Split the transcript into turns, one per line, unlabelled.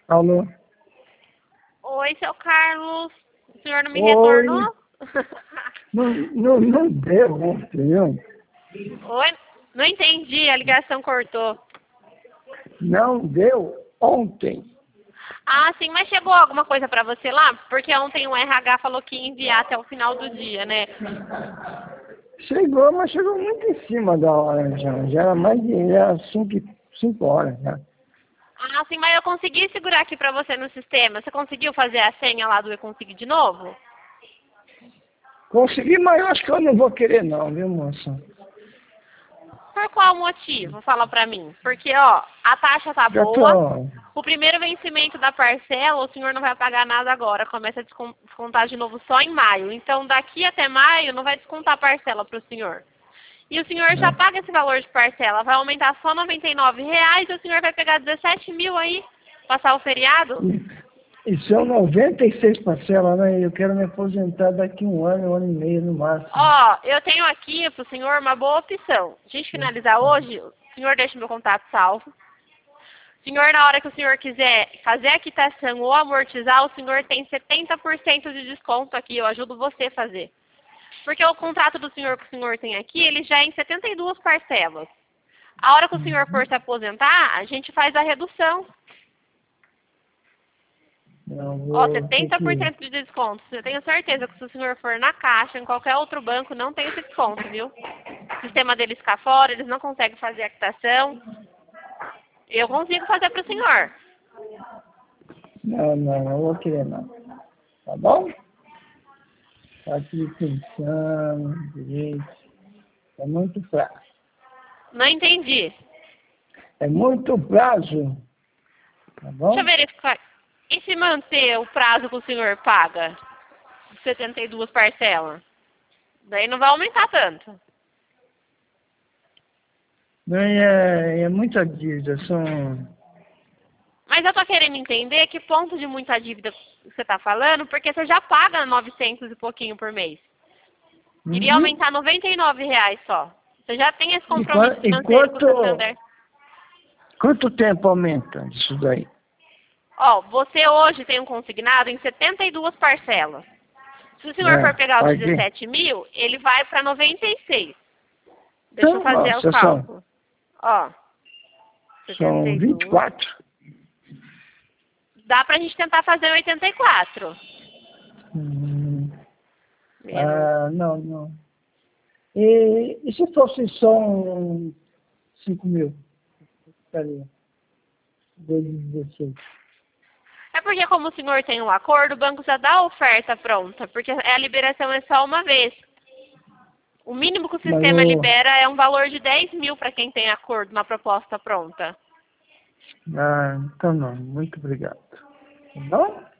Alô?
Oi, seu Carlos. O senhor não me
Oi.
retornou?
Não deu ontem, não.
Oi? Não entendi, a ligação cortou.
Não deu ontem.
Ah, sim, mas chegou alguma coisa pra você lá? Porque ontem o RH falou que ia enviar até o final do dia, né?
Chegou, mas chegou muito em cima da hora já. Já era mais de 5 horas já.
Ah, sim, mas eu consegui segurar aqui pra você no sistema. Você conseguiu fazer a senha lá do Eu Consegui de novo?
Consegui, mas eu acho que eu não vou querer não, viu, moça?
Por qual motivo? Fala pra mim. Porque, ó, a taxa tá
Já
boa.
tô...
O primeiro vencimento da parcela, o senhor não vai pagar nada agora. Começa a descontar de novo só em maio. Então, daqui até maio, não vai descontar a parcela pro senhor. E o senhor já paga esse valor de parcela. Vai aumentar só R$ 99 e o senhor vai pegar 17 mil aí, passar o feriado.
E são 96 parcelas, né? Eu quero me aposentar daqui 1 ano e meio no máximo.
Ó, eu tenho aqui pro senhor uma boa opção. A gente finalizar hoje, o senhor deixa meu contato salvo. O senhor, na hora que o senhor quiser fazer a quitação ou amortizar, o senhor tem 70% de desconto aqui. Eu ajudo você a fazer. Porque o contrato do senhor que o senhor tem aqui, ele já é em 72 parcelas. A hora que o senhor for se aposentar, a gente faz a redução.
Não,
Ó,
vou ter que...
70% de desconto. Eu tenho certeza que se o senhor for na Caixa, em qualquer outro banco, não tem esse desconto, viu? O sistema deles fica fora, eles não conseguem fazer a quitação. Eu consigo fazer para o senhor.
Não vou querer não. Tá bom? Tá aqui pensando, direito. É muito prazo.
Não entendi.
É muito prazo. Tá
Deixa eu
bom?
verificar. E se manter o prazo que o senhor paga? 72 parcelas? Daí não vai aumentar tanto.
Não, é muita dívida. São...
Mas eu tô querendo entender que ponto de muita dívida você tá falando, porque você já paga 900 e pouquinho por mês. Iria
Uhum.
aumentar R$ 99 só. Você já tem esse
E,
compromisso
e
financeiro com o Santander.
quanto tempo aumenta isso daí?
Ó, você hoje tem um consignado em 72 parcelas. Se o senhor for pegar os
Paguei.
17 mil, ele vai para 96. Deixa eu
Então,
fazer o
nossa,
cálculo. Ó,
são
72.
24.
Dá pra gente tentar fazer 84. Menos.
Não. E se fosse só 5 mil? Ficaria. 2,16.
É porque como o senhor tem um acordo, o banco já dá a oferta pronta, porque a liberação é só uma vez. O mínimo que o
Mas
sistema libera é um valor de 10 mil para quem tem acordo, uma proposta pronta.
então não. Muito obrigado. Tá bom?